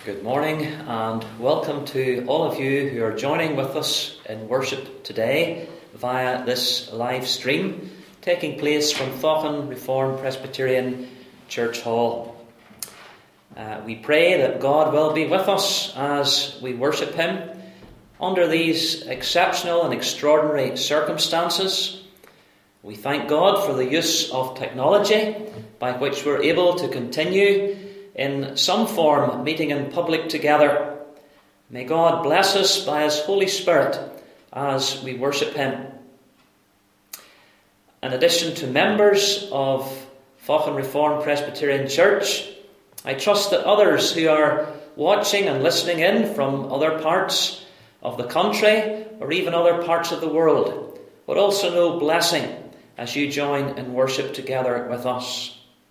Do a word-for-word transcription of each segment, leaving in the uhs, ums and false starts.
Good morning and welcome to all of you who are joining with us in worship today via this live stream taking place from Faughn Reformed Presbyterian Church Hall. Uh, we pray that God will be with us as we worship Him under these exceptional and extraordinary circumstances. We thank God for the use of technology by which we're able to continue in some form meeting in public together. May God bless us by His Holy Spirit as we worship Him. In addition to members of Faughn Reformed Presbyterian Church, I trust that others who are watching and listening in from other parts of the country or even other parts of the world would also know blessing as you join in worship together with us.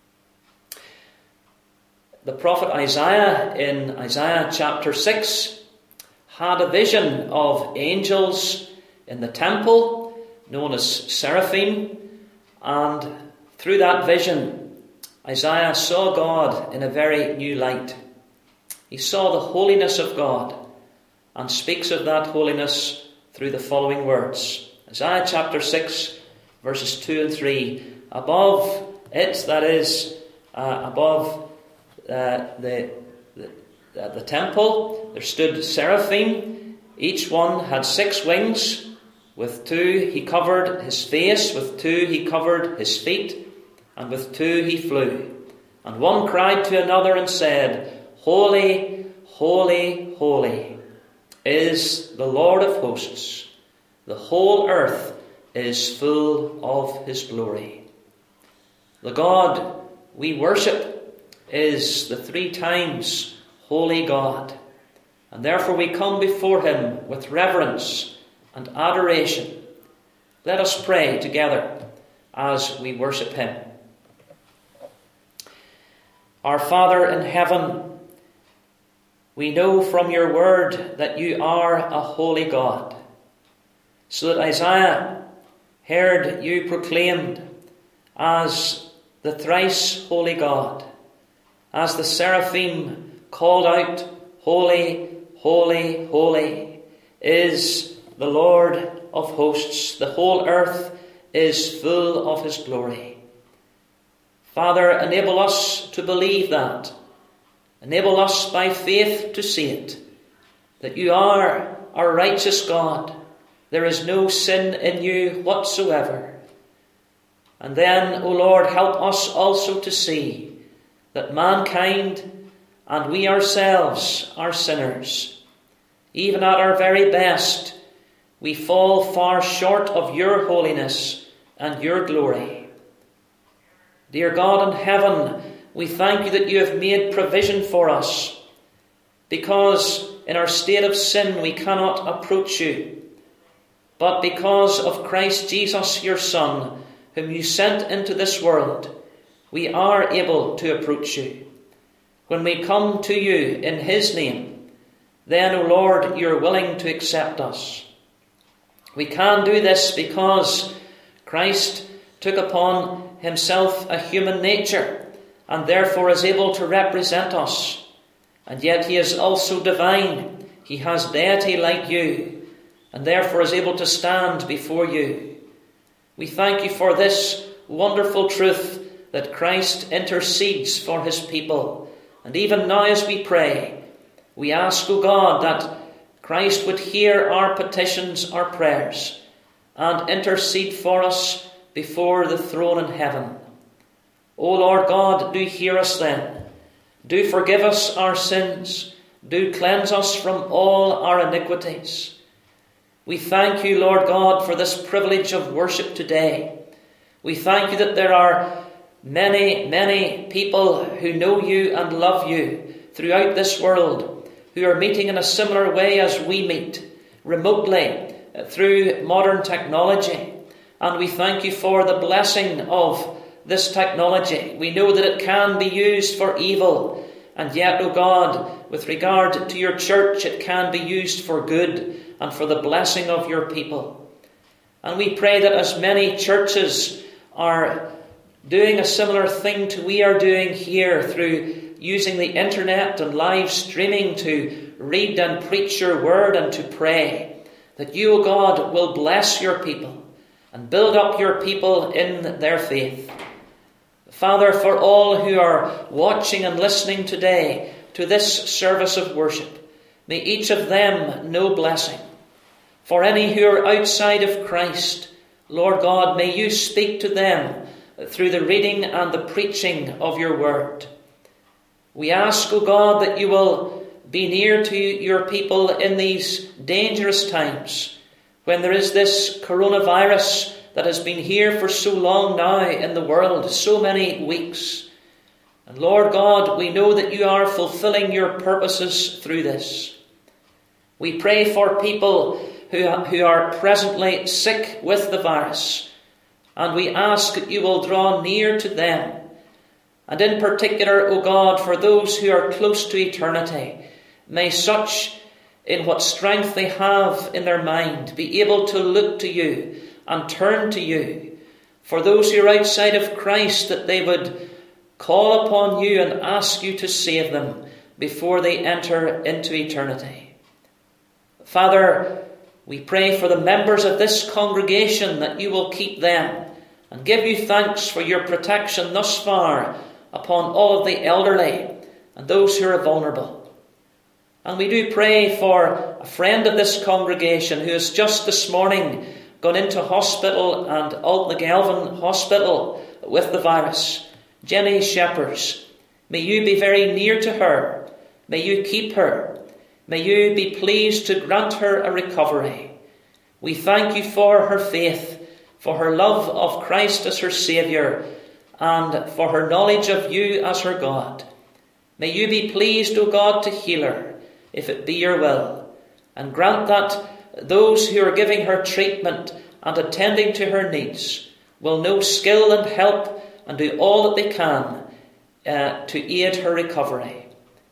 The prophet Isaiah in Isaiah chapter six had a vision of angels in the temple known as seraphim, and through that vision Isaiah saw God in a very new light. He saw the holiness of God and speaks of that holiness through the following words. Isaiah chapter six verses two and three. Above it, that is, uh, above Uh, the, the, uh, the temple, there stood seraphim. Each one had six wings. With two he covered his face, with two he covered his feet, and with two he flew. And one cried to another and said, Holy, holy, holy is the Lord of hosts. The whole earth is full of His glory. The God we worship is the three times holy God, and therefore we come before Him with reverence and adoration. Let us pray together as we worship Him. Our Father in heaven, we know from your word that you are a holy God, so that Isaiah heard you proclaimed as the thrice holy God. As the seraphim called out, Holy, holy, holy is the Lord of hosts. The whole earth is full of His glory. Father, enable us to believe that. Enable us by faith to see it, that you are our righteous God. There is no sin in you whatsoever. And then, O Lord, help us also to see that mankind and we ourselves are sinners. Even at our very best, we fall far short of your holiness and your glory. Dear God in heaven, we thank you that you have made provision for us, because in our state of sin we cannot approach you. But because of Christ Jesus, your Son, whom you sent into this world, we are able to approach you. When we come to you in His name, then, O Lord, you're willing to accept us. We can do this because Christ took upon Himself a human nature and therefore is able to represent us. And yet He is also divine. He has deity like you and therefore is able to stand before you. We thank you for this wonderful truth that Christ intercedes for His people. And even now as we pray, we ask, O God, that Christ would hear our petitions, our prayers, and intercede for us before the throne in heaven. O Lord God, do hear us then. Do forgive us our sins. Do cleanse us from all our iniquities. We thank you, Lord God, for this privilege of worship today. We thank you that there are Many, many people who know you and love you throughout this world, who are meeting in a similar way as we meet, remotely, through modern technology. And we thank you for the blessing of this technology. We know that it can be used for evil, and yet, O God, with regard to your church, it can be used for good and for the blessing of your people. And we pray that as many churches are doing a similar thing to we are doing here through using the internet and live streaming to read and preach your word and to pray, that you, O God, will bless your people and build up your people in their faith. Father, for all who are watching and listening today to this service of worship, may each of them know blessing. For any who are outside of Christ, Lord God, may you speak to them through the reading and the preaching of your word. We ask, O God, that you will be near to your people in these dangerous times, when there is this coronavirus that has been here for so long now in the world, so many weeks. And Lord God, we know that you are fulfilling your purposes through this. We pray for people who, who are presently sick with the virus, and we ask that you will draw near to them. And in particular, O God, for those who are close to eternity, may such, in what strength they have in their mind, be able to look to you and turn to you. For those who are outside of Christ, that they would call upon you and ask you to save them before they enter into eternity. Father, we pray for the members of this congregation, that you will keep them, and give you thanks for your protection thus far upon all of the elderly and those who are vulnerable. And we do pray for a friend of this congregation who has just this morning gone into hospital and Altnagelvin Hospital with the virus, Jenny Shephers. May you be very near to her. May you keep her. May you be pleased to grant her a recovery. We thank you for her faith, for her love of Christ as her Saviour, and for her knowledge of you as her God. May you be pleased, O God, to heal her, if it be your will, and grant that those who are giving her treatment and attending to her needs will know skill and help and do all that they can uh, to aid her recovery.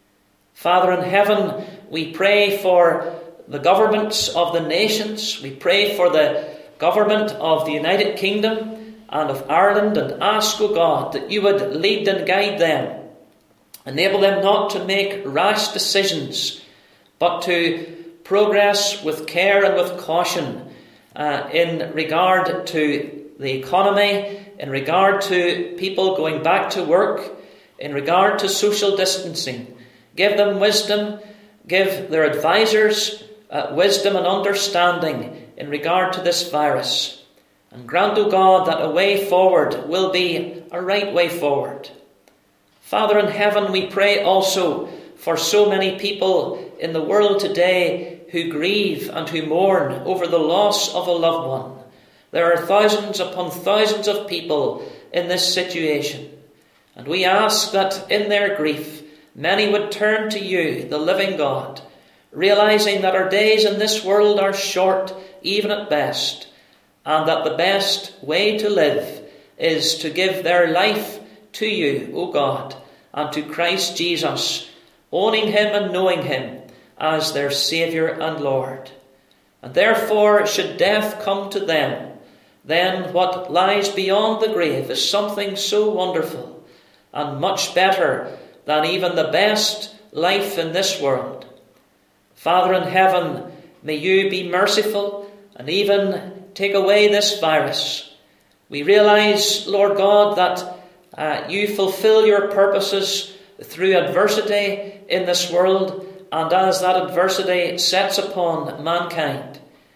Father in heaven, we pray for the governments of the nations. We pray for the government of the United Kingdom and of Ireland, and ask, O God, that you would lead and guide them. Enable them not to make rash decisions, but to progress with care and with caution uh, in regard to the economy, in regard to people going back to work, in regard to social distancing. Give them wisdom, give their advisors uh, wisdom and understanding in regard to this virus. And grant, O God, that a way forward will be a right way forward. Father in heaven, we pray also for so many people in the world today who grieve and who mourn over the loss of a loved one. There are thousands upon thousands of people in this situation. And we ask that in their grief, many would turn to you, the living God, realizing that our days in this world are short, even at best, and that the best way to live is to give their life to you, O God, and to Christ Jesus, owning him and knowing him as their Saviour and Lord. And therefore, should death come to them, then what lies beyond the grave is something so wonderful and much better than even the best life in this world. Father in heaven, may you be merciful and even take away this virus. We realize, Lord God, that uh, you fulfill your purposes through adversity in this world, and as that adversity sets upon mankind.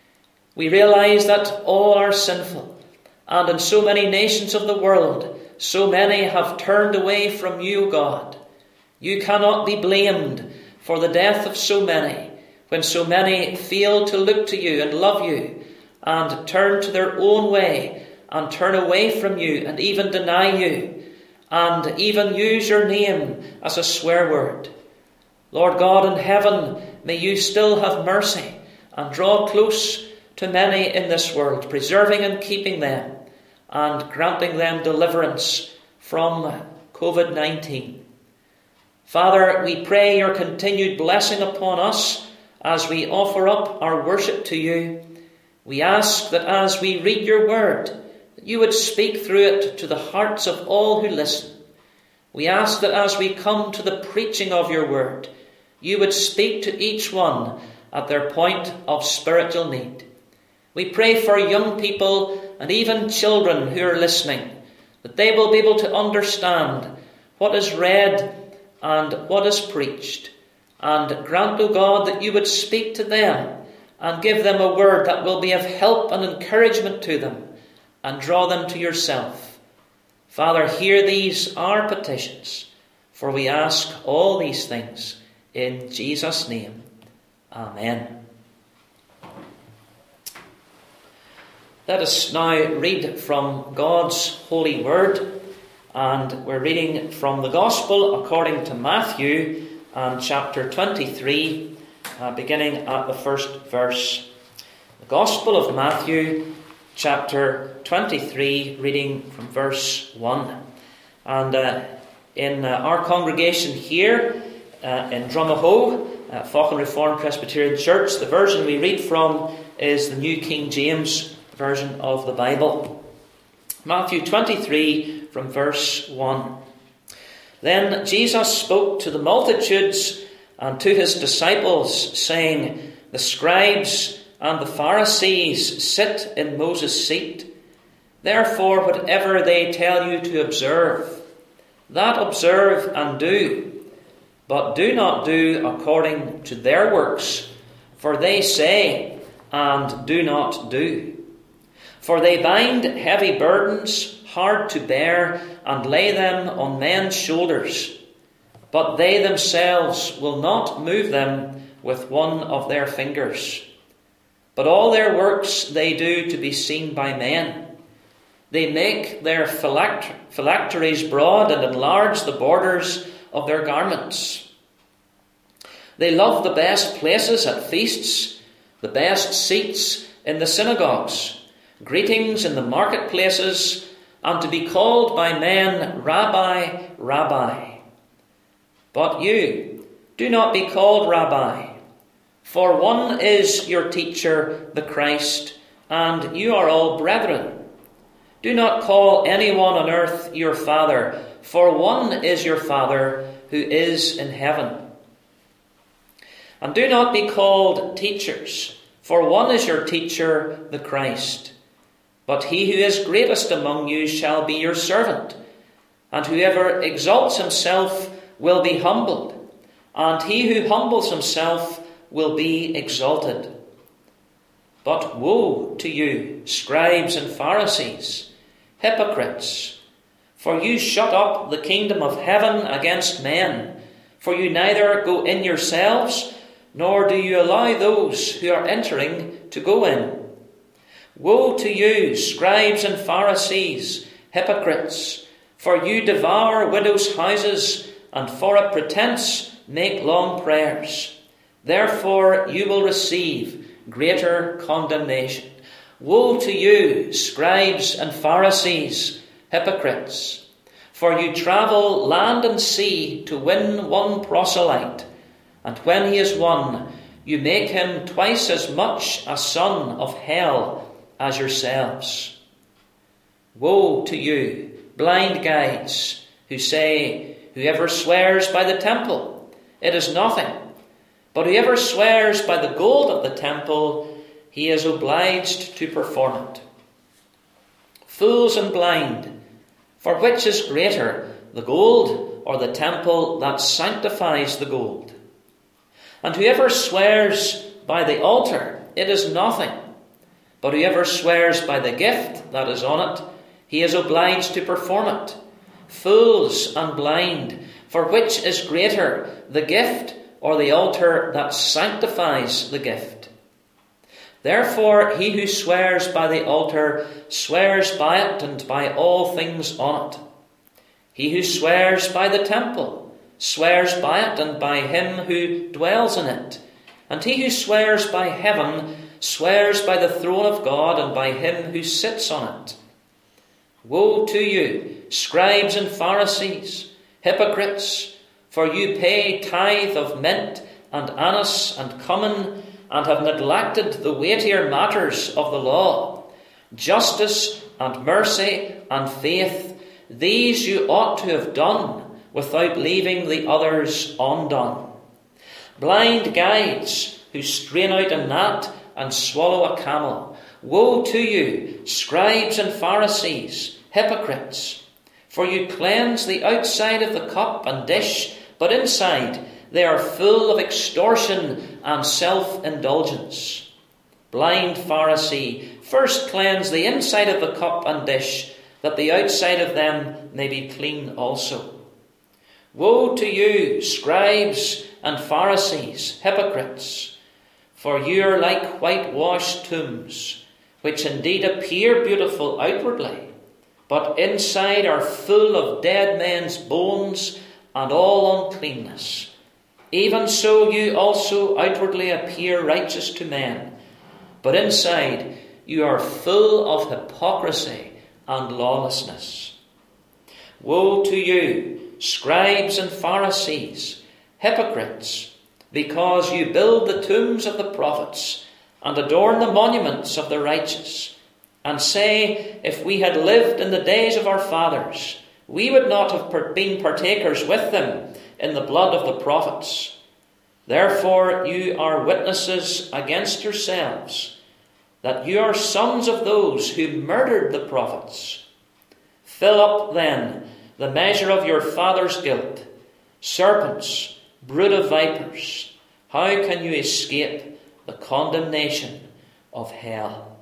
We realize that all are sinful, and in so many nations of the world, so many have turned away from you, God. You cannot be blamed for the death of so many, when so many fail to look to you and love you, and turn to their own way, and turn away from you, and even deny you, and even use your name as a swear word. Lord God in heaven, may you still have mercy, and draw close to many in this world, preserving and keeping them, and granting them deliverance from covid nineteen. Father, we pray your continued blessing upon us as we offer up our worship to you. We ask that as we read your word, that you would speak through it to the hearts of all who listen. We ask that as we come to the preaching of your word, you would speak to each one at their point of spiritual need. We pray for young people and even children who are listening, that they will be able to understand what is read and what is preached. And grant, O God, that you would speak to them and give them a word that will be of help and encouragement to them and draw them to yourself. Father, hear these our petitions, for we ask all these things in Jesus' name. Amen. Let us now read from God's holy word, and we're reading from the Gospel according to Matthew, and chapter twenty-three, uh, beginning at the first verse. The Gospel of Matthew, chapter twenty-three, reading from verse one. And uh, in uh, our congregation here uh, in Drumahoe, uh, Faughn Reformed Presbyterian Church, the version we read from is the New King James Version of the Bible. Matthew twenty-three, from verse one. Then Jesus spoke to the multitudes and to his disciples, saying, The scribes and the Pharisees sit in Moses' seat. Therefore, whatever they tell you to observe, that observe and do, but do not do according to their works, for they say and do not do. For they bind heavy burdens, hard to bear, and lay them on men's shoulders, but they themselves will not move them with one of their fingers. But all their works they do to be seen by men. They make their philact- phylacteries broad and enlarge the borders of their garments. They love the best places at feasts, the best seats in the synagogues, greetings in the marketplaces, and to be called by men, Rabbi, Rabbi. But you, do not be called Rabbi, for one is your teacher, the Christ, and you are all brethren. Do not call anyone on earth your father, for one is your Father who is in heaven. And do not be called teachers, for one is your teacher, the Christ. But he who is greatest among you shall be your servant, and whoever exalts himself will be humbled, and he who humbles himself will be exalted. But woe to you, scribes and Pharisees, hypocrites! For you shut up the kingdom of heaven against men, for you neither go in yourselves, nor do you allow those who are entering to go in. Woe to you, scribes and Pharisees, hypocrites! For you devour widows' houses, and for a pretence make long prayers. Therefore you will receive greater condemnation. Woe to you, scribes and Pharisees, hypocrites! For you travel land and sea to win one proselyte, and when he is won, you make him twice as much a son of hell as yourselves. Woe to you, blind guides, who say, Whoever swears by the temple, it is nothing. But whoever swears by the gold of the temple, he is obliged to perform it. Fools and blind, for which is greater, the gold or the temple that sanctifies the gold? And whoever swears by the altar, it is nothing. But whoever swears by the gift that is on it, he is obliged to perform it. Fools and blind, for which is greater, the gift or the altar that sanctifies the gift? Therefore he who swears by the altar swears by it and by all things on it. He who swears by the temple swears by it and by him who dwells in it. And he who swears by heaven swears by the throne of God and by him who sits on it. Woe to you, scribes and Pharisees, hypocrites! For you pay tithe of mint and anise and cumin, and have neglected the weightier matters of the law, justice and mercy and faith. These you ought to have done without leaving the others undone. Blind guides who strain out a gnat and swallow a camel. Woe to you, scribes and Pharisees, hypocrites! For you cleanse the outside of the cup and dish, but inside they are full of extortion and self-indulgence. Blind Pharisee, first cleanse the inside of the cup and dish, that the outside of them may be clean also. Woe to you, scribes and Pharisees, hypocrites! For you are like whitewashed tombs, which indeed appear beautiful outwardly, but inside are full of dead men's bones and all uncleanness. Even so you also outwardly appear righteous to men, but inside you are full of hypocrisy and lawlessness. Woe to you, scribes and Pharisees, hypocrites! Because you build the tombs of the prophets and adorn the monuments of the righteous, and say, if we had lived in the days of our fathers, we would not have been partakers with them in the blood of the prophets. Therefore you are witnesses against yourselves, that you are sons of those who murdered the prophets. Fill up then the measure of your father's guilt. Serpents, brood of vipers, how can you escape the condemnation of hell?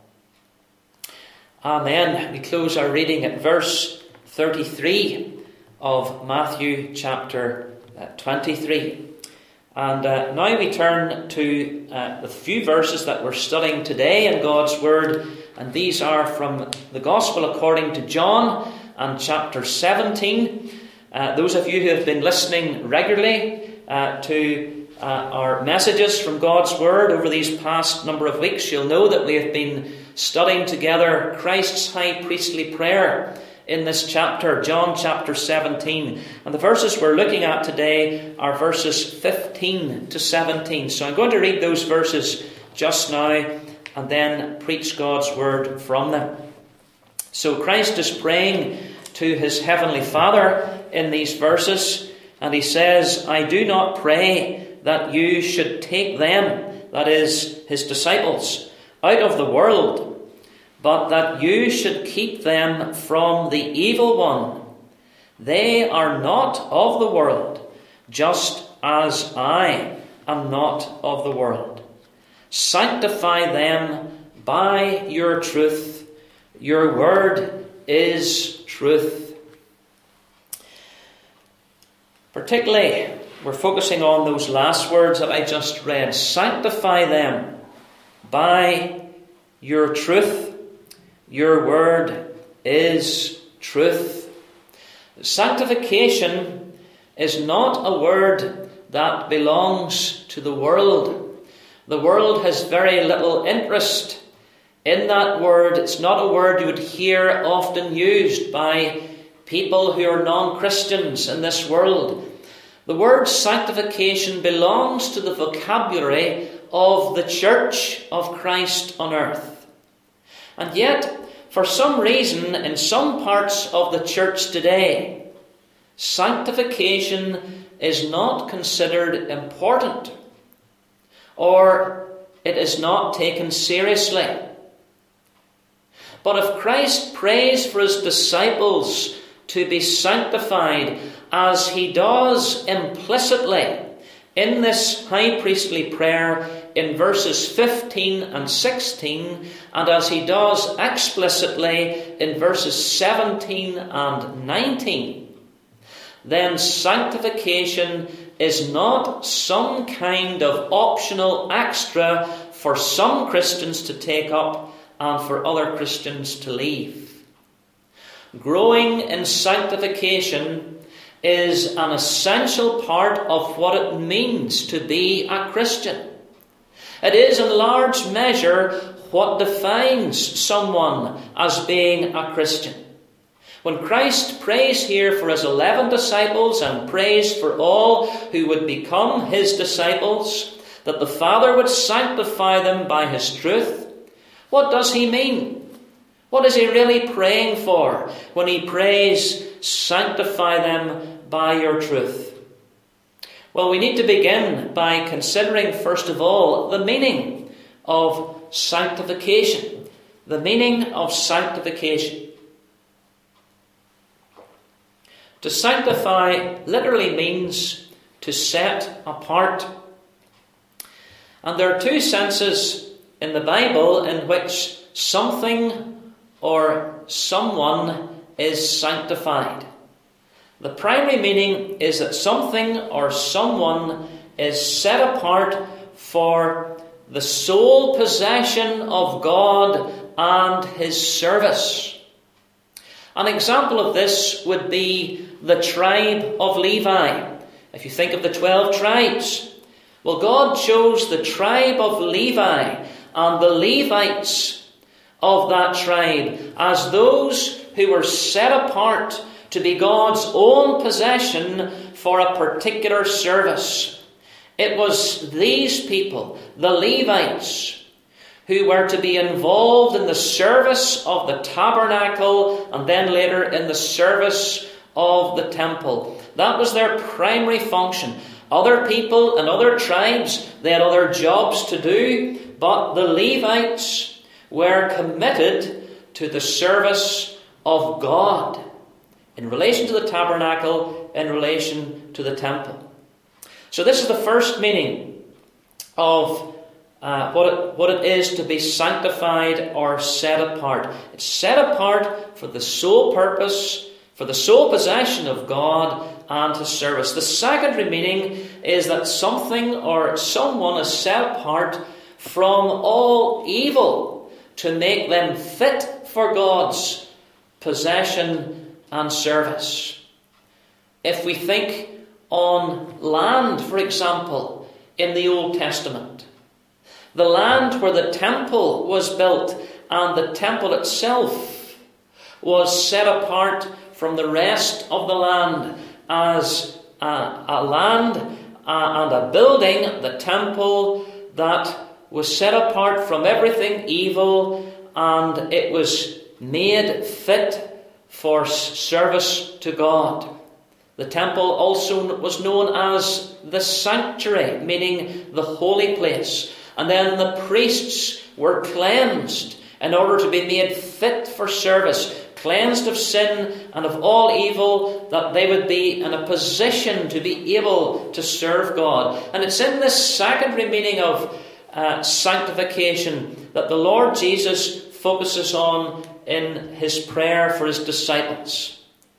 Amen. We close our reading at verse thirty-three of Matthew chapter twenty-three. And uh, now we turn to uh, the few verses that we're studying today in God's Word. And these are from the Gospel according to John and chapter seventeen. Uh, those of you who have been listening regularly uh, to uh, our messages from God's Word over these past number of weeks, you'll know that we have been studying together Christ's high priestly prayer in this chapter, John chapter seventeen. And the verses we're looking at today are verses fifteen to seventeen. So I'm going to read those verses just now and then preach God's Word from them. So Christ is praying to his heavenly Father in these verses, and he says, I do not pray that you should take them, that is, his disciples, out of the world, but that you should keep them from the evil one. They are not of the world, just as I am not of the world. Sanctify them by your truth. Your word is truth. Particularly, we're focusing on those last words that I just read. Sanctify them by your truth. Your word is truth. Sanctification is not a word that belongs to the world. The world has very little interest in that word. It's not a word you would hear often used by people who are non-Christians in this world. The word sanctification belongs to the vocabulary of the church of Christ on earth. And yet, for some reason, in some parts of the church today, sanctification is not considered important, or it is not taken seriously. But if Christ prays for his disciples to be sanctified, as he does implicitly in this high priestly prayer in verses fifteen and sixteen, and as he does explicitly in verses seventeen and nineteen, then sanctification is not some kind of optional extra for some Christians to take up and for other Christians to leave. Growing in sanctification is an essential part of what it means to be a Christian. It is in large measure what defines someone as being a Christian. When Christ prays here for his eleven disciples and prays for all who would become his disciples, that the Father would sanctify them by his truth, what does he mean? What is he really praying for when he prays, sanctify them by your truth? Well, we need to begin by considering, first of all, the meaning of sanctification. The meaning of sanctification. To sanctify literally means to set apart. And there are two senses in the Bible in which something or someone is sanctified. The primary meaning is that something or someone is set apart for the sole possession of God and his service. An example of this would be the tribe of Levi. If you think of the twelve tribes, well, God chose the tribe of Levi and the Levites of that tribe as those who were set apart to be God's own possession for a particular service. It was these people, the Levites, who were to be involved in the service of the tabernacle and then later in the service of the temple. That was their primary function. Other people and other tribes, they had other jobs to do, but the Levites were committed to the service of God in relation to the tabernacle, in relation to the temple. So this is the first meaning of uh, what, it, what it is to be sanctified or set apart. It's set apart for the sole purpose, for the sole possession of God and his service. The secondary meaning is that something or someone is set apart from all evil to make them fit for God's possession and service. If we think on land, for example, in the Old Testament, the land where the temple was built and the temple itself was set apart from the rest of the land as a, a land uh, and a building, the temple that was set apart from everything evil, and it was made fit for service to God. The temple also was known as the sanctuary, meaning the holy place. And then the priests were cleansed in order to be made fit for service, cleansed of sin and of all evil, that they would be in a position to be able to serve God. And it's in this secondary meaning of uh, sanctification that the Lord Jesus focuses on in his prayer for his disciples.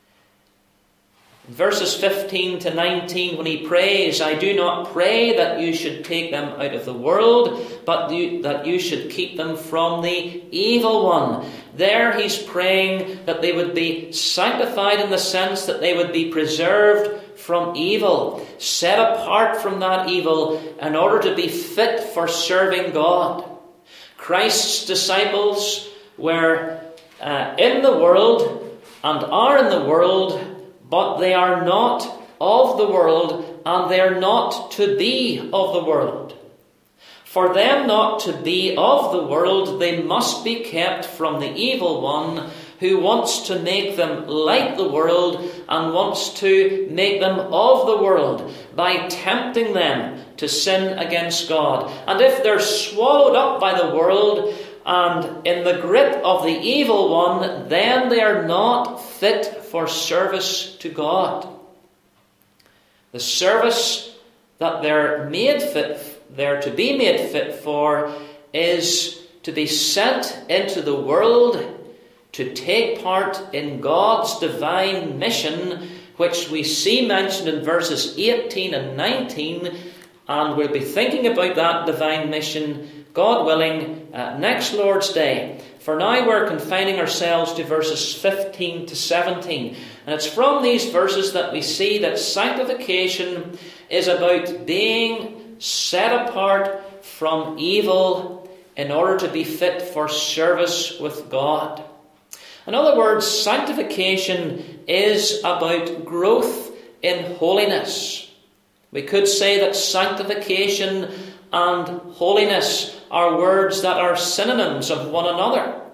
Verses fifteen to nineteen, when he prays, I do not pray that you should take them out of the world, but you, that you should keep them from the evil one. There he's praying that they would be sanctified in the sense that they would be preserved from evil, set apart from that evil in order to be fit for serving God. Christ's disciples were uh, in the world and are in the world, but they are not of the world, and they are not to be of the world. For them not to be of the world, they must be kept from the evil one, who wants to make them like the world and wants to make them of the world by tempting them to sin against God. And if they're swallowed up by the world and in the grip of the evil one, then they are not fit for service to God. The service that they're made fit, they're to be made fit for, is to be sent into the world to take part in God's divine mission, which we see mentioned in verses eighteen and nineteen, and we'll be thinking about that divine mission, God willing, uh, next Lord's Day. For now we're confining ourselves to verses fifteen to seventeen. And it's from these verses that we see that sanctification is about being set apart from evil in order to be fit for service with God. In other words, sanctification is about growth in holiness. We could say that sanctification and holiness are words that are synonyms of one another.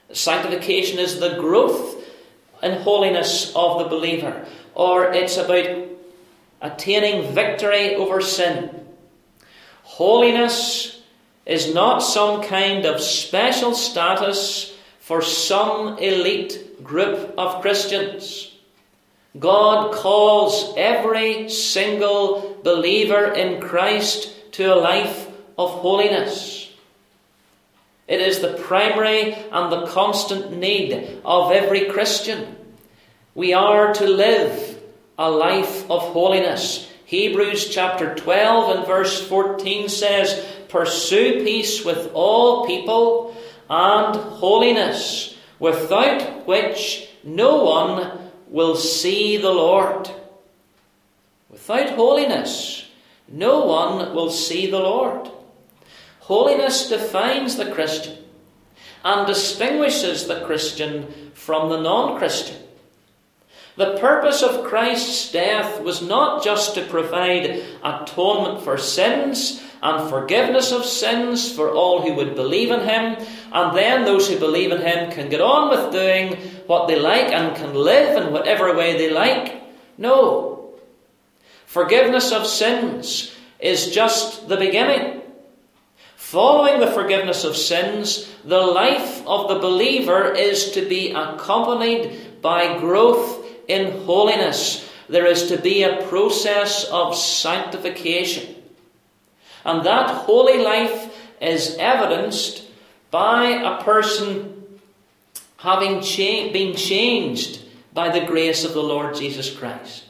Sanctification is the growth in holiness of the believer, or it's about attaining victory over sin. Holiness is not some kind of special status for some elite group of Christians. God calls every single believer in Christ to a life of holiness. It is the primary and the constant need of every Christian. We are to live a life of holiness. Hebrews chapter twelve and verse fourteen says, "Pursue peace with all people and holiness, without which no one will see the Lord." Without holiness, no one will see the Lord. Holiness defines the Christian and distinguishes the Christian from the non-Christian. The purpose of Christ's death was not just to provide atonement for sins and forgiveness of sins for all who would believe in him, and then those who believe in him can get on with doing what they like and can live in whatever way they like. No. Forgiveness of sins is just the beginning. Following the forgiveness of sins, the life of the believer is to be accompanied by growth in holiness. There is to be a process of sanctification. And that holy life is evidenced by a person having cha- been changed by the grace of the Lord Jesus Christ.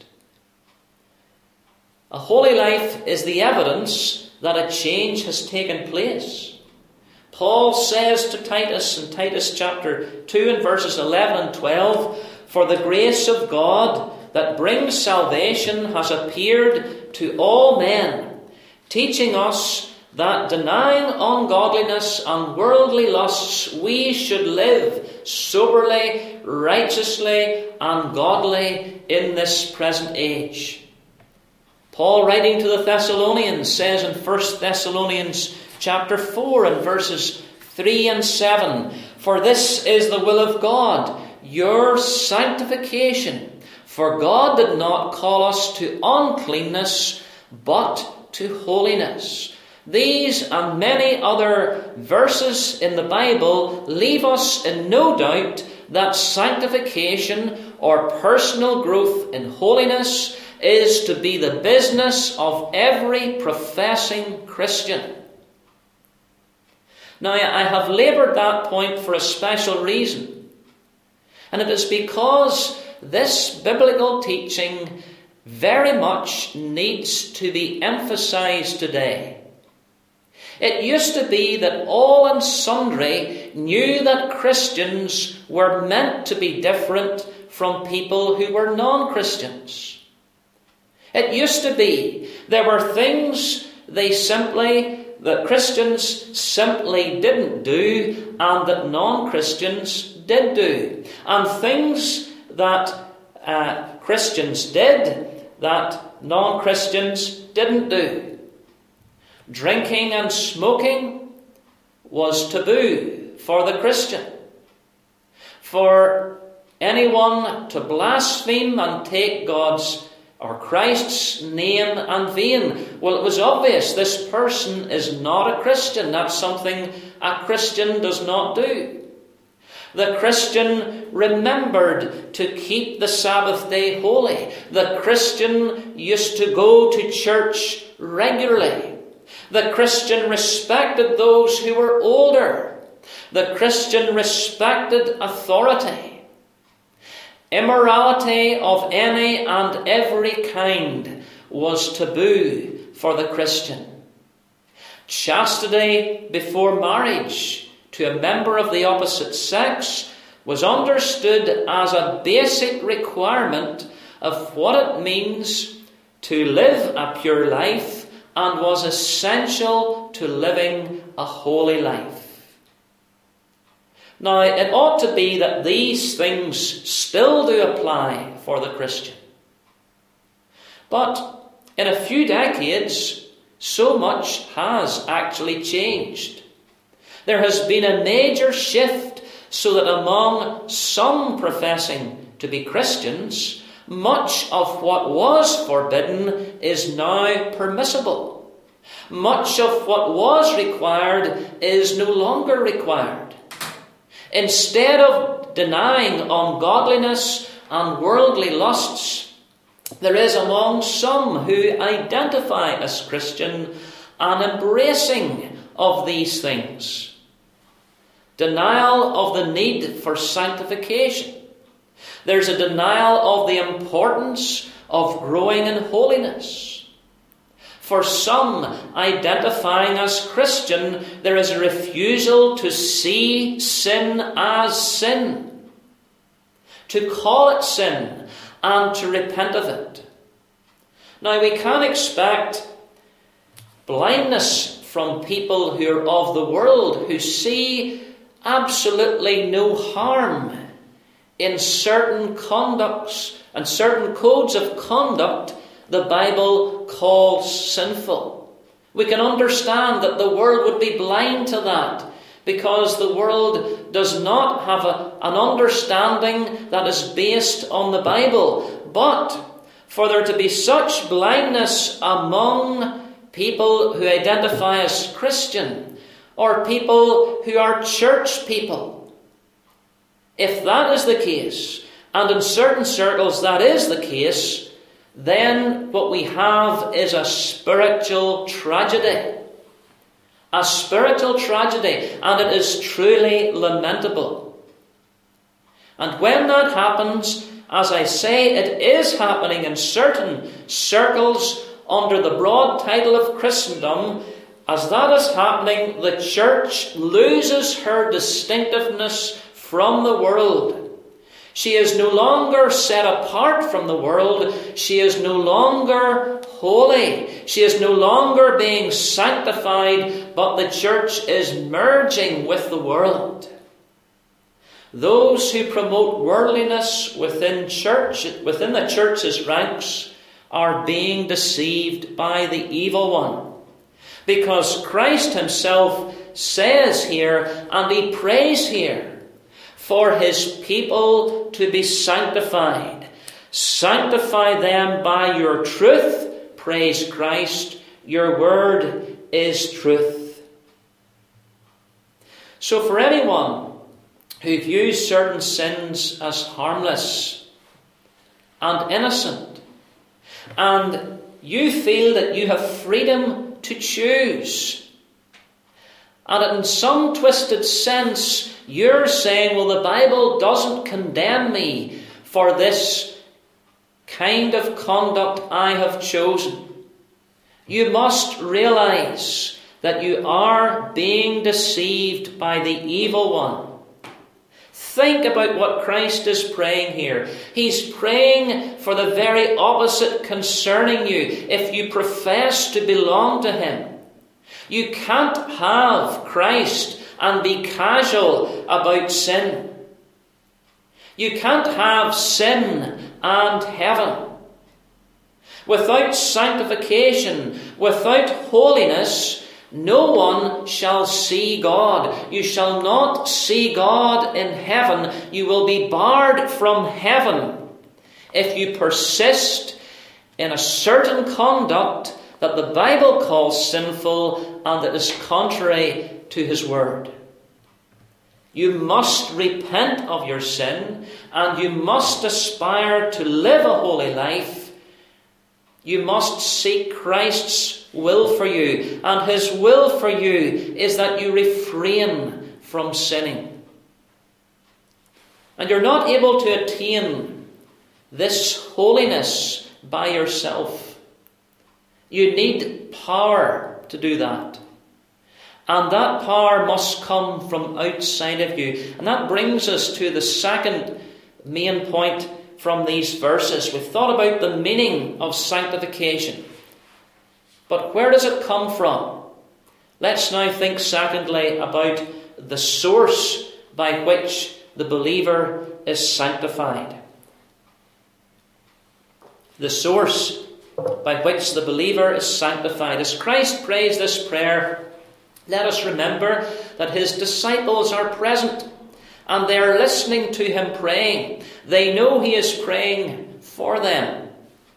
A holy life is the evidence that a change has taken place. Paul says to Titus in Titus chapter two and verses eleven and twelve, "For the grace of God that brings salvation has appeared to all men, teaching us that denying ungodliness and worldly lusts, we should live soberly, righteously, and godly in this present age." Paul, writing to the Thessalonians, says in First Thessalonians chapter four and verses three and seven, "For this is the will of God, your sanctification. For God did not call us to uncleanness, but to holiness." These and many other verses in the Bible leave us in no doubt that sanctification, or personal growth in holiness, is to be the business of every professing Christian. Now, I have laboured that point for a special reason, and it is because this biblical teaching very much needs to be emphasized today. It used to be that all and sundry knew that Christians were meant to be different from people who were non-Christians. It used to be there were things they simply, that Christians simply didn't do and that non-Christians did do. And things that uh, Christians did that non-Christians didn't do. Drinking and smoking was taboo for the Christian. For anyone to blaspheme and take God's or Christ's name in vain, well, it was obvious this person is not a Christian. That's something a Christian does not do. The Christian remembered to keep the Sabbath day holy. The Christian used to go to church regularly. The Christian respected those who were older. The Christian respected authority. Immorality of any and every kind was taboo for the Christian. Chastity before marriage to a member of the opposite sex was understood as a basic requirement of what it means to live a pure life and was essential to living a holy life. Now, it ought to be that these things still do apply for the Christian. But in a few decades, so much has actually changed. There has been a major shift so that among some professing to be Christians, much of what was forbidden is now permissible. Much of what was required is no longer required. Instead of denying ungodliness and worldly lusts, there is among some who identify as Christian an embracing of these things. Denial of the need for sanctification. There's a denial of the importance of growing in holiness. For some identifying as Christian, there is a refusal to see sin as sin, to call it sin, and to repent of it. Now, we can't expect blindness from people who are of the world, who see absolutely no harm in certain conducts and certain codes of conduct the Bible calls sinful. We can understand that the world would be blind to that, because the world does not have a, an understanding that is based on the Bible. But for there to be such blindness among people who identify as Christian, or people who are church people, if that is the case, and in certain circles that is the case, then what we have is a spiritual tragedy. A spiritual tragedy, and it is truly lamentable. And when that happens, as I say, it is happening in certain circles under the broad title of Christendom. As that is happening, the church loses her distinctiveness from the world. She is no longer set apart from the world. She is no longer holy. She is no longer being sanctified, but the church is merging with the world. Those who promote worldliness within church, within the church's ranks, are being deceived by the evil one. Because Christ himself says here, and he prays here, for his people to be sanctified. Sanctify them by your truth, praise Christ. Your word is truth. So for anyone who views certain sins as harmless and innocent, and you feel that you have freedom to choose, and in some twisted sense you're saying, well, the Bible doesn't condemn me for this kind of conduct I have chosen, you must realize that you are being deceived by the evil one. Think about what Christ is praying here. He's praying for the very opposite concerning you if you profess to belong to him. You can't have Christ and be casual about sin. You can't have sin and heaven. Without sanctification, without holiness, no one shall see God. You shall not see God in heaven. You will be barred from heaven if you persist in a certain conduct that the Bible calls sinful and that is contrary to his word. You must repent of your sin, and you must aspire to live a holy life. You must seek Christ's will for you, and his will for you is that you refrain from sinning. And you're not able to attain this holiness by yourself. You need power to do that. And that power must come from outside of you. And that brings us to the second main point from these verses. We've thought about the meaning of sanctification. But where does it come from? Let's now think secondly about the source by which the believer is sanctified. The source by which the believer is sanctified. As Christ prays this prayer, let us remember that his disciples are present, and they are listening to him praying. They know he is praying for them.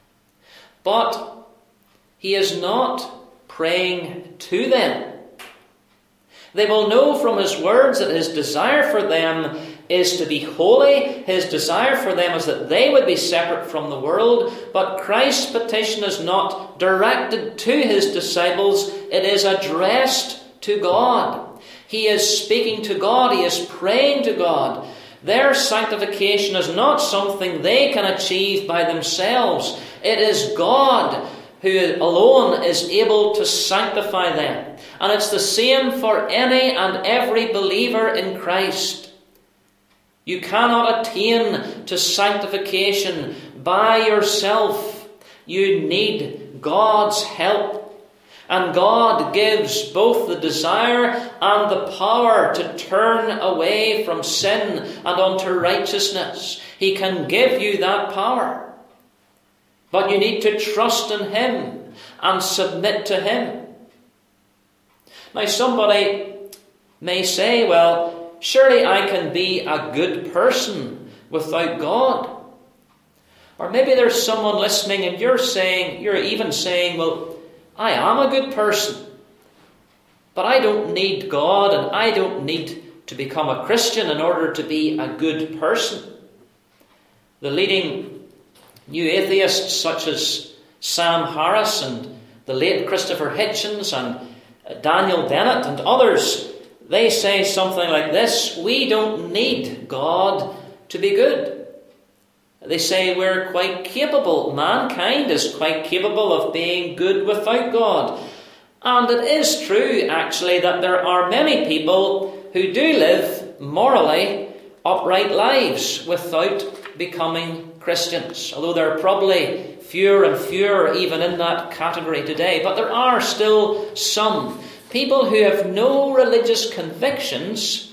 But he is not praying to them. They will know from his words that his desire for them is to be holy. His desire for them is that they would be separate from the world. But Christ's petition is not directed to his disciples. It is addressed to God. He is speaking to God. He is praying to God. Their sanctification is not something they can achieve by themselves. It is God who alone is able to sanctify them. And it's the same for any and every believer in Christ. You cannot attain to sanctification by yourself. You need God's help. And God gives both the desire and the power to turn away from sin and unto righteousness. He can give you that power. But you need to trust in him and submit to him. Now somebody may say, well, surely I can be a good person without God. Or maybe there's someone listening and you're saying, you're even saying, well, I am a good person, but I don't need God and I don't need to become a Christian in order to be a good person. The leading new atheists such as Sam Harris and the late Christopher Hitchens and Daniel Dennett and others, they say something like this: we don't need God to be good. They say we're quite capable, mankind is quite capable of being good without God. And it is true, actually, that there are many people who do live morally upright lives without becoming Christians. Although there are probably fewer and fewer even in that category today. But there are still some people who have no religious convictions,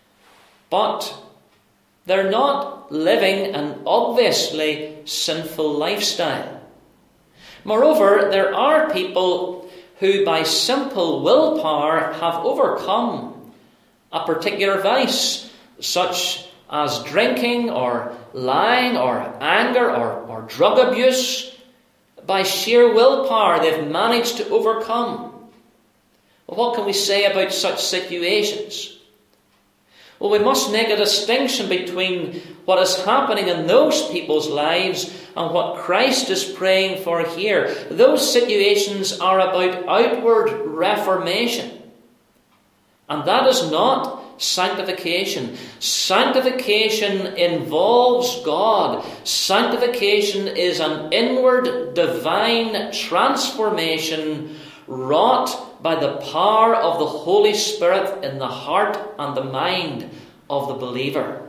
but they're not living an obviously sinful lifestyle. Moreover, there are people who by simple willpower have overcome a particular vice, such as drinking or lying or anger or, or drug abuse. By sheer willpower, they've managed to overcome. Well, what can we say about such situations? Well, we must make a distinction between what is happening in those people's lives and what Christ is praying for here. Those situations are about outward reformation. And that is not sanctification. Sanctification involves God. Sanctification is an inward divine transformation wrought by the power of the Holy Spirit in the heart and the mind of the believer.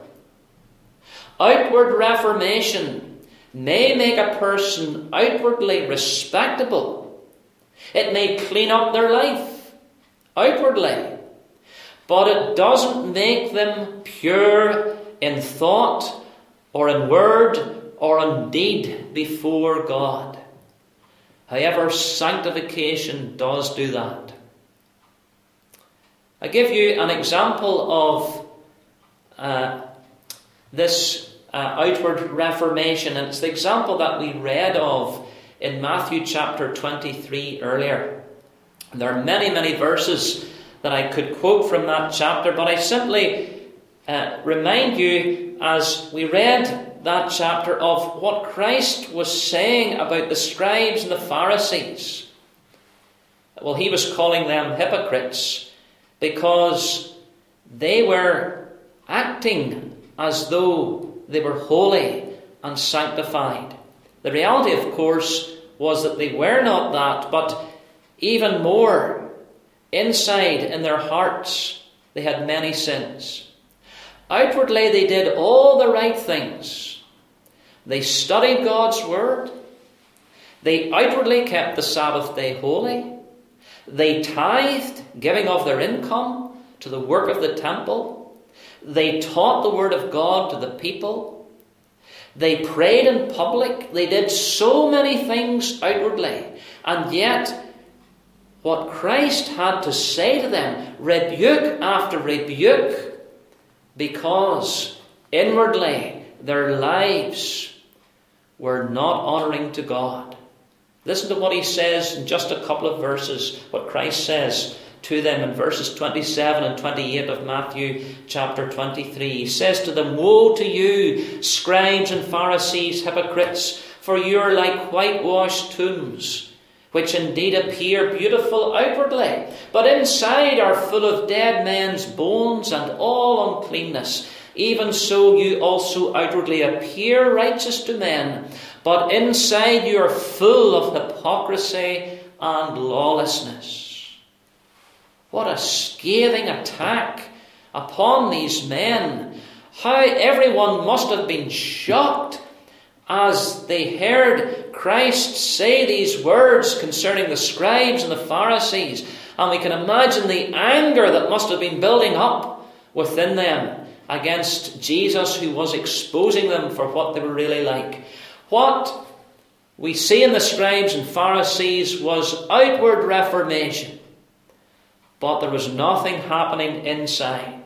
Outward reformation may make a person outwardly respectable. It may clean up their life outwardly, but it doesn't make them pure in thought or in word or in deed before God. However, sanctification does do that. I give you an example of uh, this uh, outward reformation, and it's the example that we read of in Matthew chapter twenty-three earlier. There are many, many verses that I could quote from that chapter, but I simply uh, remind you, as we read that chapter, of what Christ was saying about the scribes and the Pharisees. Well, he was calling them hypocrites because they were acting as though they were holy and sanctified. The reality, of course, was that they were not that, but even more, inside in their hearts, they had many sins. Outwardly, they did all the right things. They studied God's word. They outwardly kept the Sabbath day holy. They tithed, giving of their income to the work of the temple. They taught the word of God to the people. They prayed in public. They did so many things outwardly. And yet, what Christ had to say to them, rebuke after rebuke, because inwardly their lives were not honouring to God. Listen to what he says in just a couple of verses, what Christ says to them in verses twenty-seven and twenty-eight of Matthew chapter twenty-three. He says to them, "Woe to you, scribes and Pharisees, hypocrites, for you are like whitewashed tombs, which indeed appear beautiful outwardly, but inside are full of dead men's bones and all uncleanness. Even so you also outwardly appear righteous to men, but inside you are full of hypocrisy and lawlessness." What a scathing attack upon these men. How everyone must have been shocked as they heard Christ say these words concerning the scribes and the Pharisees. And we can imagine the anger that must have been building up within them against Jesus, who was exposing them for what they were really like. What we see in the scribes and Pharisees was outward reformation, but there was nothing happening inside.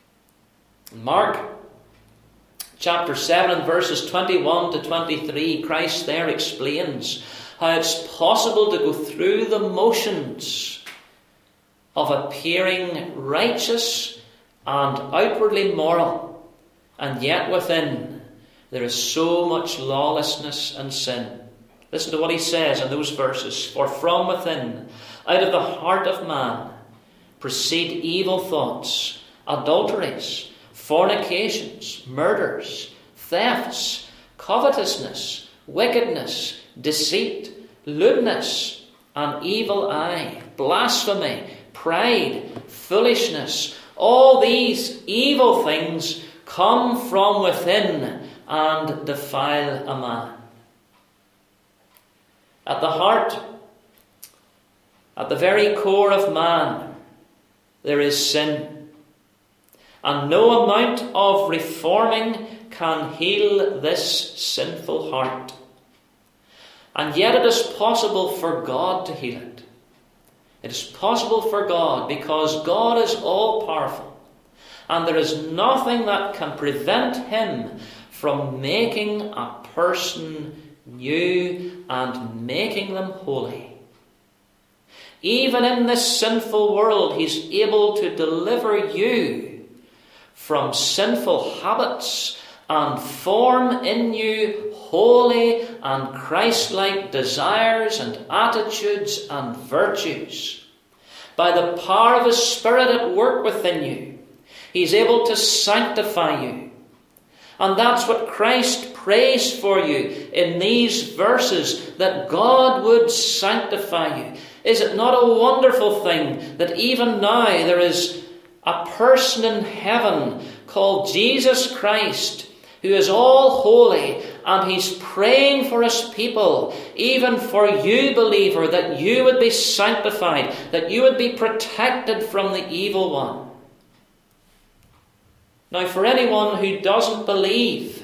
Mark chapter seven, verses twenty-one to twenty-three, Christ there explains how it's possible to go through the motions of appearing righteous and outwardly moral, and yet within there is so much lawlessness and sin. Listen to what he says in those verses. "For from within, out of the heart of man, proceed evil thoughts, adulteries, fornications, murders, thefts, covetousness, wickedness, deceit, lewdness, an evil eye, blasphemy, pride, foolishness. All these evil things come from within and defile a man." At the heart, at the very core of man, there is sin. And no amount of reforming can heal this sinful heart. And yet it is possible for God to heal it. It is possible for God, because God is all-powerful. And there is nothing that can prevent him from making a person new and making them holy. Even in this sinful world, he's able to deliver you from sinful habits and form in you holy and Christ-like desires and attitudes and virtues. By the power of his Spirit at work within you, he's able to sanctify you. And that's what Christ prays for you in these verses, that God would sanctify you. Is it not a wonderful thing that even now there is a person in heaven called Jesus Christ, who is all holy, and he's praying for his people, even for you, believer, that you would be sanctified, that you would be protected from the evil one. Now, for anyone who doesn't believe,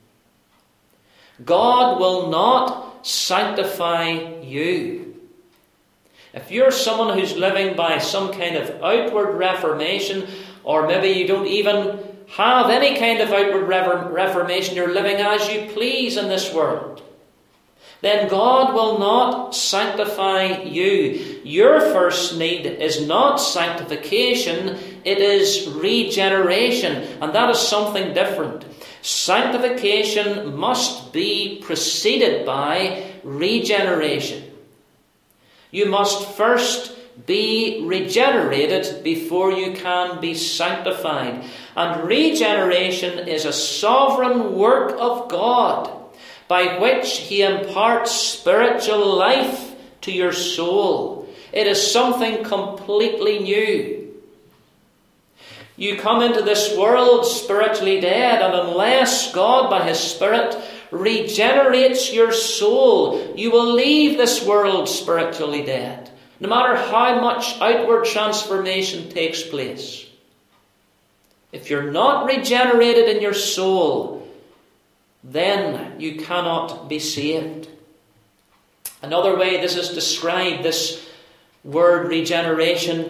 God will not sanctify you. If you're someone who's living by some kind of outward reformation, or maybe you don't even have any kind of outward reformation, you're living as you please in this world, then God will not sanctify you. Your first need is not sanctification, it is regeneration, and that is something different. Sanctification must be preceded by regeneration. You must first be regenerated before you can be sanctified. And regeneration is a sovereign work of God by which he imparts spiritual life to your soul. It is something completely new. You come into this world spiritually dead, and unless God by his Spirit regenerates your soul, you will leave this world spiritually dead, no matter how much outward transformation takes place. If you're not regenerated in your soul, then you cannot be saved. Another way this is described, this word regeneration,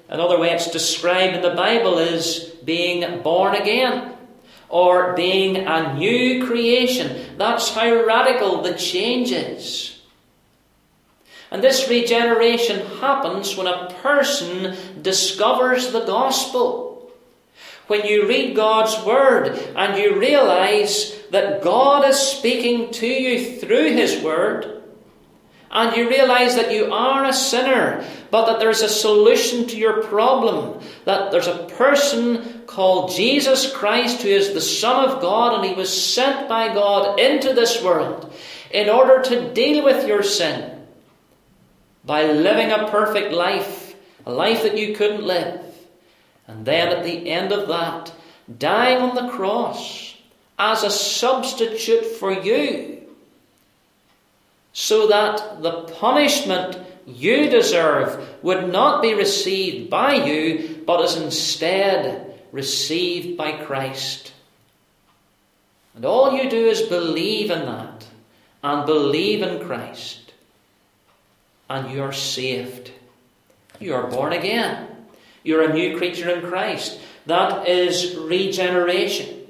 Another way it's described in the Bible is being born again, or being a new creation. That's how radical the change is. And this regeneration happens when a person discovers the gospel. When you read God's word and you realize that God is speaking to you through his word, and you realize that you are a sinner, but that there's a solution to your problem, that there's a person called Jesus Christ who is the Son of God, and he was sent by God into this world in order to deal with your sin by living a perfect life, a life that you couldn't live. And then at the end of that, dying on the cross as a substitute for you, so that the punishment you deserve would not be received by you, but is instead received by Christ. And all you do is believe in that, and believe in Christ, and you are saved. You are born again. You're a new creature in Christ. That is regeneration.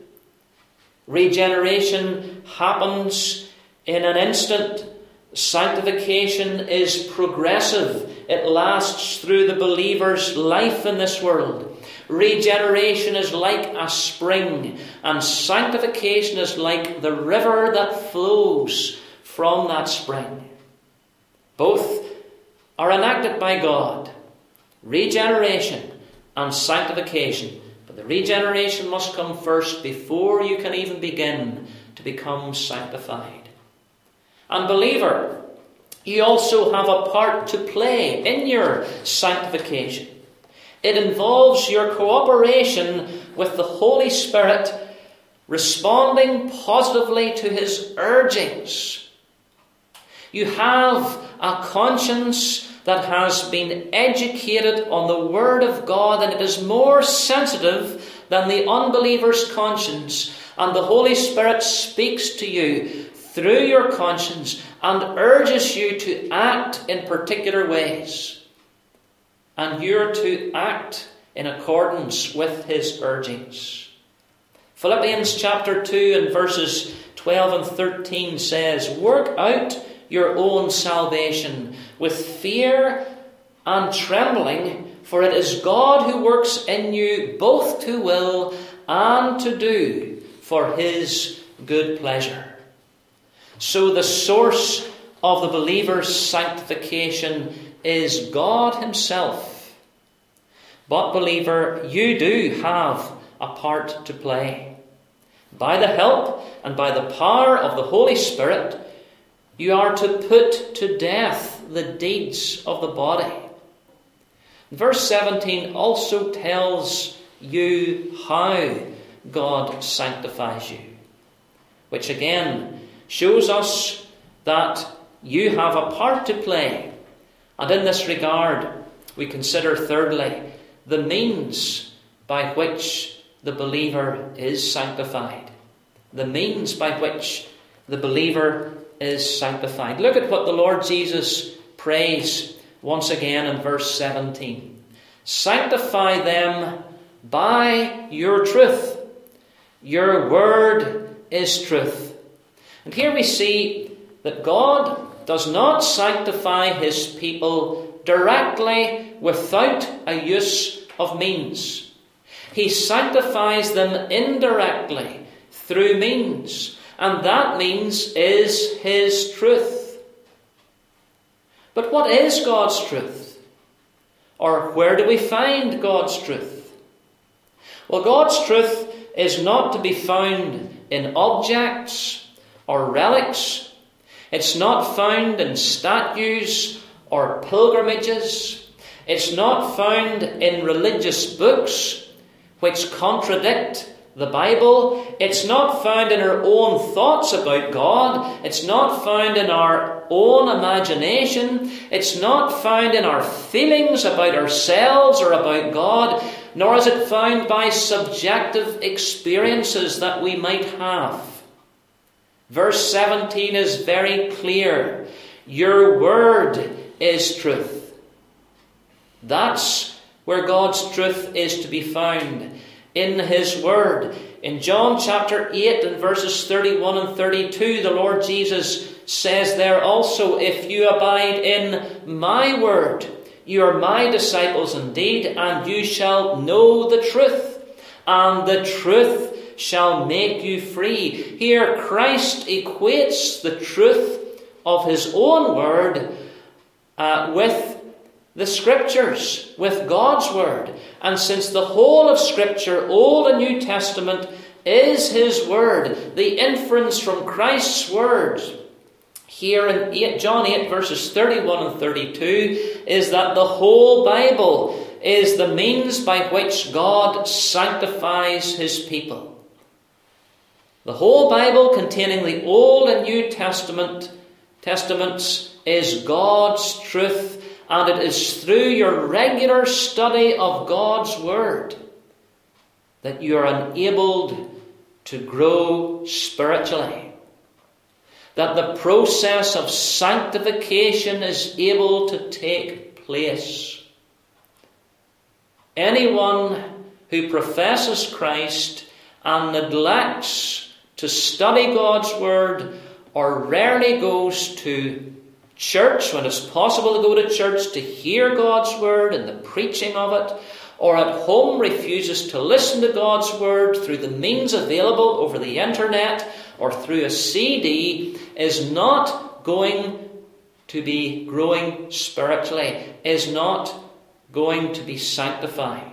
Regeneration happens in an instant. Sanctification is progressive. It lasts through the believer's life in this world. Regeneration is like a spring, and sanctification is like the river that flows from that spring. Both are enacted by God. Regeneration and sanctification. But the regeneration must come first before you can even begin to become sanctified. And believer, you also have a part to play in your sanctification. It involves your cooperation with the Holy Spirit, responding positively to his urgings. You have a conscience that has been educated on the Word of God, and it is more sensitive than the unbeliever's conscience. And the Holy Spirit speaks to you through your conscience and urges you to act in particular ways. And you're to act in accordance with his urgings. Philippians chapter two and verses twelve and thirteen says, "Work out your own salvation with fear and trembling, for it is God who works in you both to will and to do for his good pleasure." So the source of the believer's sanctification is God himself. But believer, you do have a part to play. By the help and by the power of the Holy Spirit, you are to put to death the deeds of the body. Verse seventeen also tells you how God sanctifies you, which again shows us that you have a part to play. And in this regard, we consider thirdly the means by which the believer is sanctified. The means by which the believer is sanctified. Look at what the Lord Jesus prays once again in verse seventeen. "Sanctify them by your truth. Your word is truth." And here we see that God does not sanctify his people directly without a use of means. He sanctifies them indirectly through means, and that means is his truth. But what is God's truth? Or where do we find God's truth? Well, God's truth is not to be found in objects or relics. It's not found in statues or pilgrimages. It's not found in religious books which contradict the Bible. It's not found in our own thoughts about God. It's not found in our own imagination. It's not found in our feelings about ourselves or about God, nor is it found by subjective experiences that we might have. Verse seventeen is very clear. Your word is truth. That's where God's truth is to be found in his word. In John chapter eight and verses thirty-one and thirty-two, the Lord Jesus says there also, "If you abide in my word, you are my disciples indeed, and you shall know the truth, and the truth shall make you free." Here Christ equates the truth of his own word uh, with the Scriptures, with God's word. And since the whole of Scripture, Old and New Testament, is his word, the inference from Christ's words here in eight, John eight verses thirty-one and thirty-two is that the whole Bible is the means by which God sanctifies his people. The whole Bible, containing the Old and New Testament testaments, is God's truth, and it is through your regular study of God's word that you are enabled to grow spiritually, that the process of sanctification is able to take place. Anyone who professes Christ and neglects to study God's word, or rarely goes to church when it's possible to go to church to hear God's word and the preaching of it, or at home refuses to listen to God's word through the means available over the internet or through a C D, is not going to be growing spiritually, is not going to be sanctified.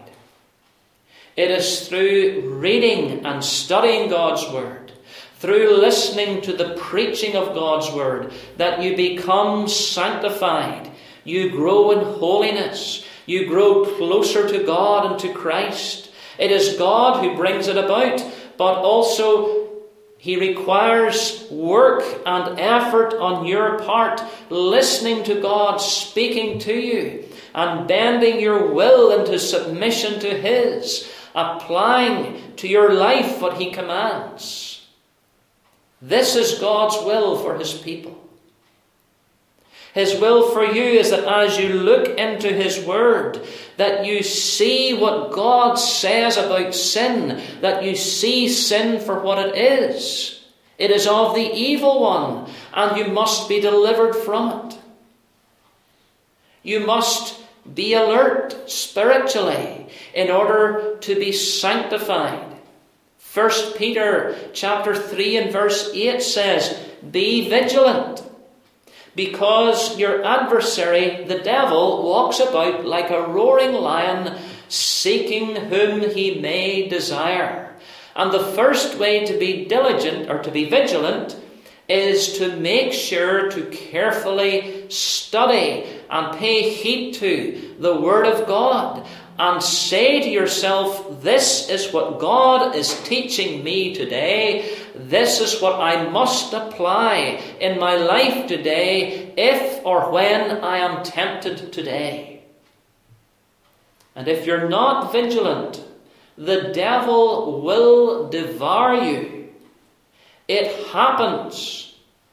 It is through reading and studying God's word, through listening to the preaching of God's word, that you become sanctified. You grow in holiness. You grow closer to God and to Christ. It is God who brings it about, but also he requires work and effort on your part, listening to God speaking to you and bending your will into submission to his, applying to your life what he commands. This is God's will for his people. His will for you is that as you look into his word, that you see what God says about sin, that you see sin for what it is. It is of the evil one, and you must be delivered from it. You must be alert spiritually in order to be sanctified. First Peter chapter three and verse eight says, "Be vigilant, because your adversary, the devil, walks about like a roaring lion, seeking whom he may desire." And the first way to be diligent or to be vigilant is to make sure to carefully study and pay heed to the Word of God, and say to yourself, this is what God is teaching me today. This is what I must apply in my life today, if or when I am tempted today. And if you're not vigilant, the devil will devour you. It happens.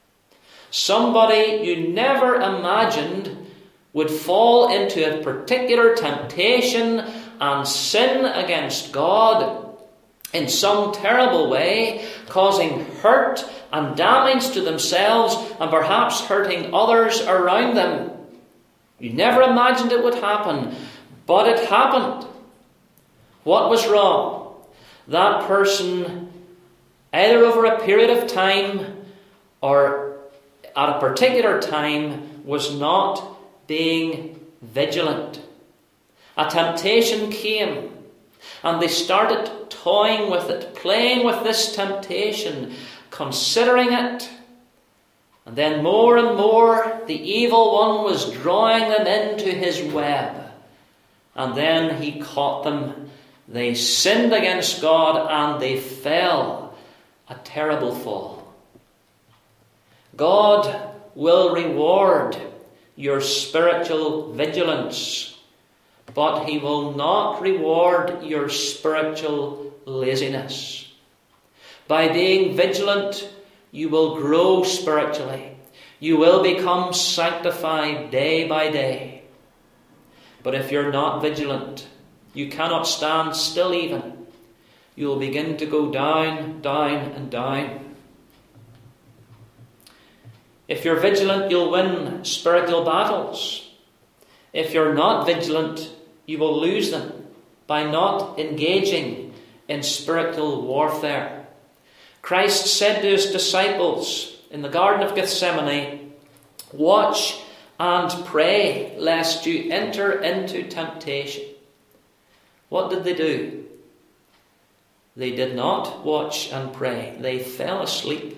Somebody you never imagined would fall into a particular temptation and sin against God in some terrible way, causing hurt and damage to themselves and perhaps hurting others around them. You never imagined it would happen, but it happened. What was wrong? That person, either over a period of time or at a particular time, was not being vigilant. A temptation came, and they started toying with it, playing with this temptation, considering it. And then more and more, the evil one was drawing them into his web. And then he caught them. They sinned against God, and they fell a terrible fall. God will reward your spiritual vigilance, but he will not reward your spiritual laziness. By being vigilant, you will grow spiritually. You will become sanctified day by day. But if you're not vigilant, You cannot stand still even. You will begin to go down, down, and down. If you're vigilant, you'll win spiritual battles. If you're not vigilant, you will lose them by not engaging in spiritual warfare. Christ said to his disciples in the Garden of Gethsemane, "Watch and pray, lest you enter into temptation." What did they do? They did not watch and pray. They fell asleep.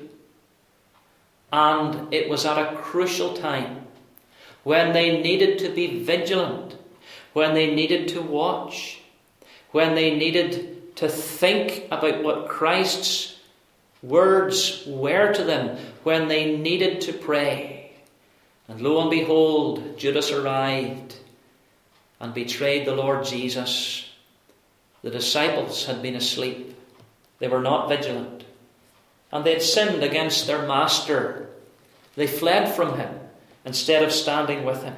And it was at a crucial time when they needed to be vigilant, when they needed to watch, when they needed to think about what Christ's words were to them, when they needed to pray. And lo and behold, Judas arrived and betrayed the Lord Jesus. The disciples had been asleep. They were not vigilant. And they had sinned against their master. They fled from him instead of standing with him.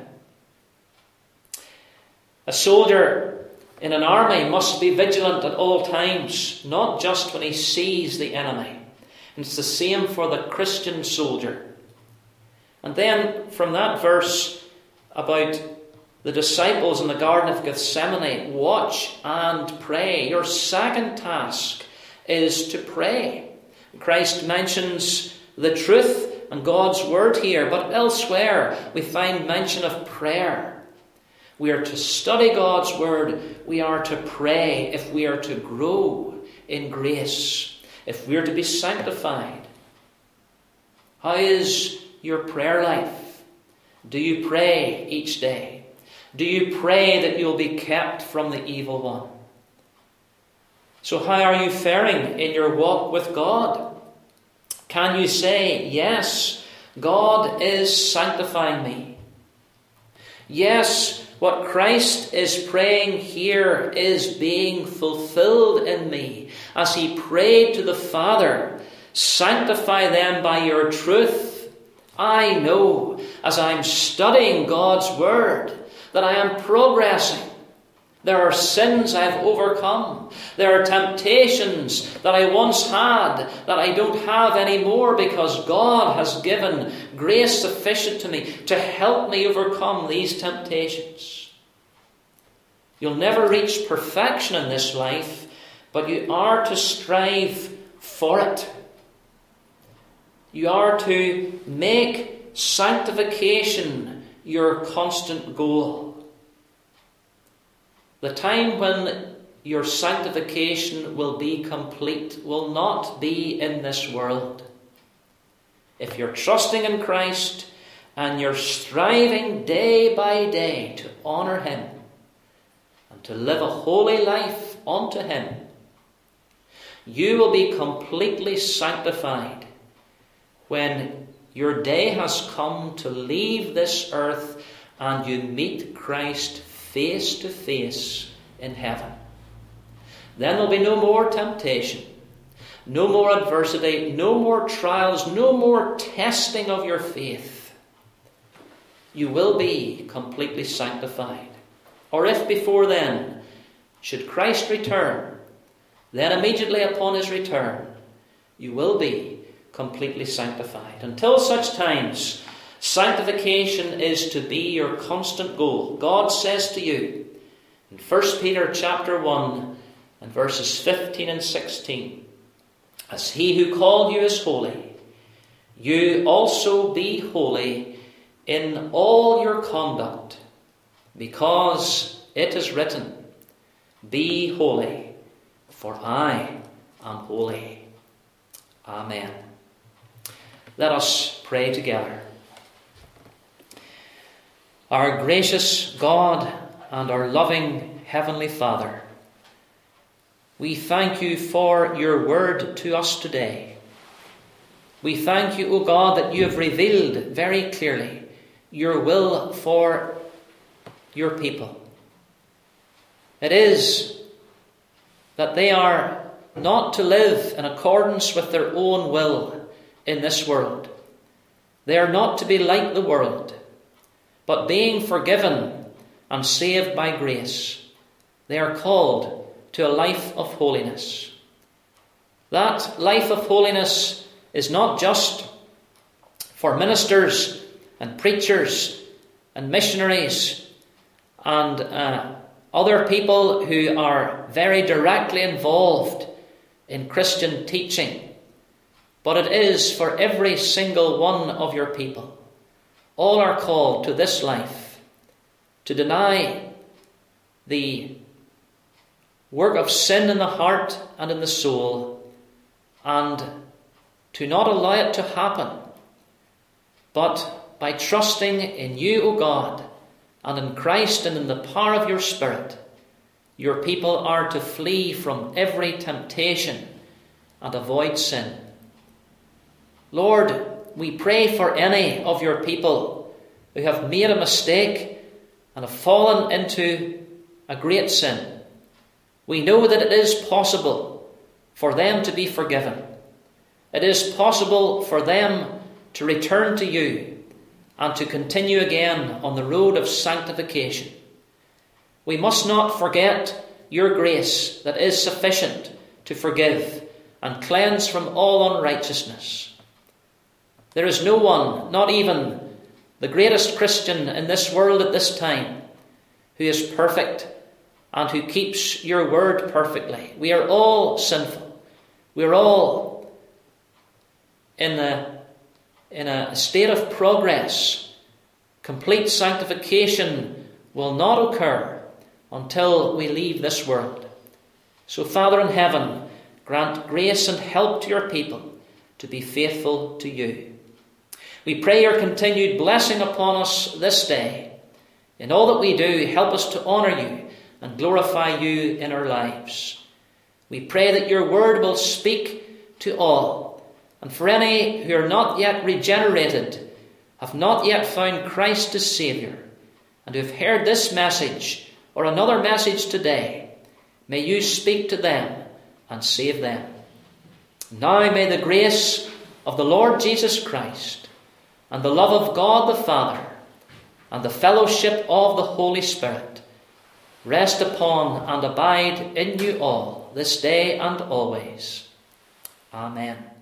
A soldier in an army must be vigilant at all times, not just when he sees the enemy. And it's the same for the Christian soldier. And then from that verse about the disciples in the Garden of Gethsemane, watch and pray. Your second task is to pray. Christ mentions the truth and God's word here, but elsewhere we find mention of prayer. We are to study God's word. We are to pray if we are to grow in grace, if we are to be sanctified. How is your prayer life? Do you pray each day? Do you pray that you'll be kept from the evil one? So how are you faring in your walk with God? Can you say, yes, God is sanctifying me? Yes, what Christ is praying here is being fulfilled in me. As he prayed to the Father, sanctify them by your truth. I know, as I'm studying God's word, that I am progressing. There are sins I've overcome. There are temptations that I once had that I don't have anymore because God has given grace sufficient to me to help me overcome these temptations. You'll never reach perfection in this life, but you are to strive for it. You are to make sanctification your constant goal. The time when your sanctification will be complete will not be in this world. If you're trusting in Christ and you're striving day by day to honour him and to live a holy life unto him, you will be completely sanctified when your day has come to leave this earth and you meet Christ face to face in heaven. Then there'll be no more temptation, no more adversity, no more trials, no more testing of your faith. You will be completely sanctified. Or if before then, should Christ return, then immediately upon his return, you will be completely sanctified. Until such times, sanctification is to be your constant goal. God says to you in First Peter chapter one and verses fifteen and sixteen, as he who called you is holy, you also be holy in all your conduct, because it is written, be holy, for I am holy. Amen. Let us pray together. Our gracious God and our loving Heavenly Father, we thank you for your word to us today. We thank you, O God, that you have revealed very clearly your will for your people. It is that they are not to live in accordance with their own will in this world. They are not to be like the world, but being forgiven and saved by grace, They are called to a life of holiness. That life of holiness is not just for ministers and preachers and missionaries and uh, other people who are very directly involved in Christian teaching, but it is for every single one of your people. All are called to this life, to deny the work of sin in the heart and in the soul, and to not allow it to happen, but by trusting in you, O God, and in Christ and in the power of your Spirit, your people are to flee from every temptation and avoid sin. Lord, we pray for any of your people who have made a mistake and have fallen into a great sin. We know that it is possible for them to be forgiven. It is possible for them to return to you and to continue again on the road of sanctification. We must not forget your grace that is sufficient to forgive and cleanse from all unrighteousness. There is no one, not even the greatest Christian in this world at this time, who is perfect and who keeps your word perfectly. We are all sinful. We are all in a, in a state of progress. Complete sanctification will not occur until we leave this world. So, Father in heaven, grant grace and help to your people to be faithful to you. We pray your continued blessing upon us this day. In all that we do, help us to honour you and glorify you in our lives. We pray that your word will speak to all. And for any who are not yet regenerated, have not yet found Christ as Saviour, and who have heard this message or another message today, may you speak to them and save them. Now may the grace of the Lord Jesus Christ and the love of God the Father and the fellowship of the Holy Spirit rest upon and abide in you all this day and always. Amen.